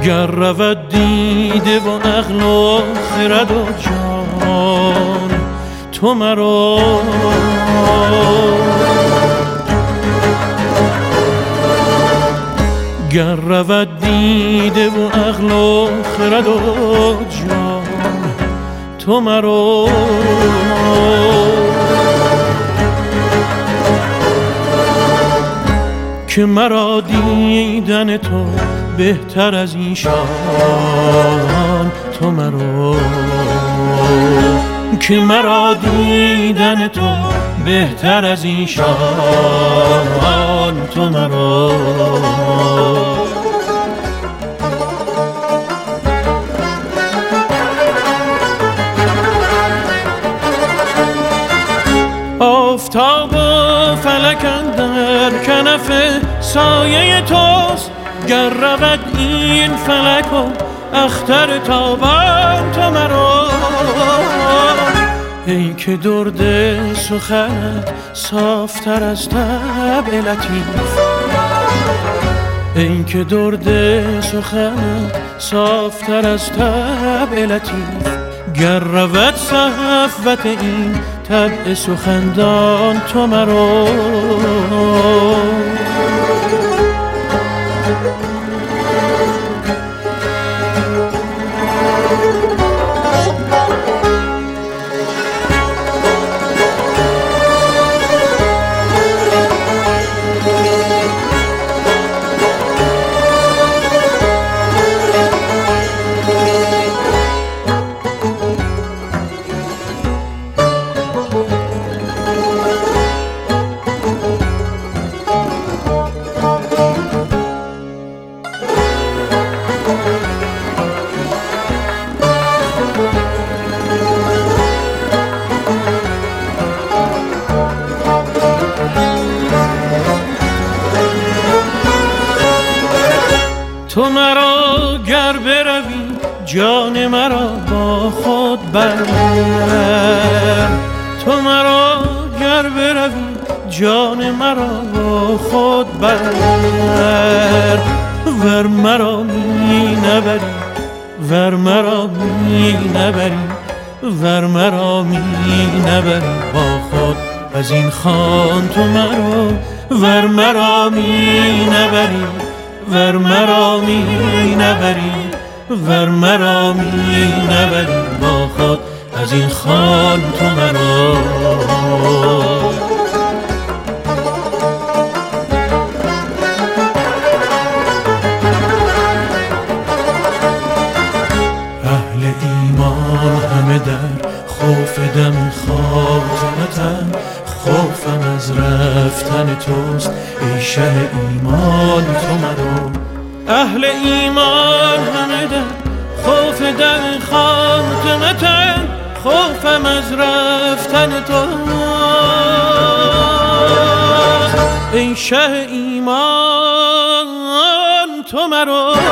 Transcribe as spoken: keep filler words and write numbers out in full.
گر رود دیده و عقل و خرد و جان تو مرا گر رود دیده و عقل و خرد و جان تو مرا که مرا دیدن تو بهتر از ایشان تو مرا که مرا دیدن تو بهتر از ایشان تو مرا آفتاب و فلک اندر کنف سایه توست گر رود این فلک و اختر تابان تو مرا ای که درد سخنت صافتر از طبع لطیف ای که درد سخنت صافتر از طبع لطیف گر رود صفوت این طبع سخندان تو مرا تو مرا گر بروی جان مرا با خود بر تو مرا گر بروی جان مرا با خود بر ور مرا می نبری ور مرا می نبری ور مرا می نبری با خود از این خان تو مرا ور مرا می نبری ور مرا می نبری ور مرا می نبری با خود از این خان تو مرا اهل ایمان همه در خوف دم خاتمتن خوفم از رفتن توست ای شه ایمان تو مرا اهل ایمان همه در خوف در خاتمتن خوفم از رفتن توست ای شه ایمان تو مرا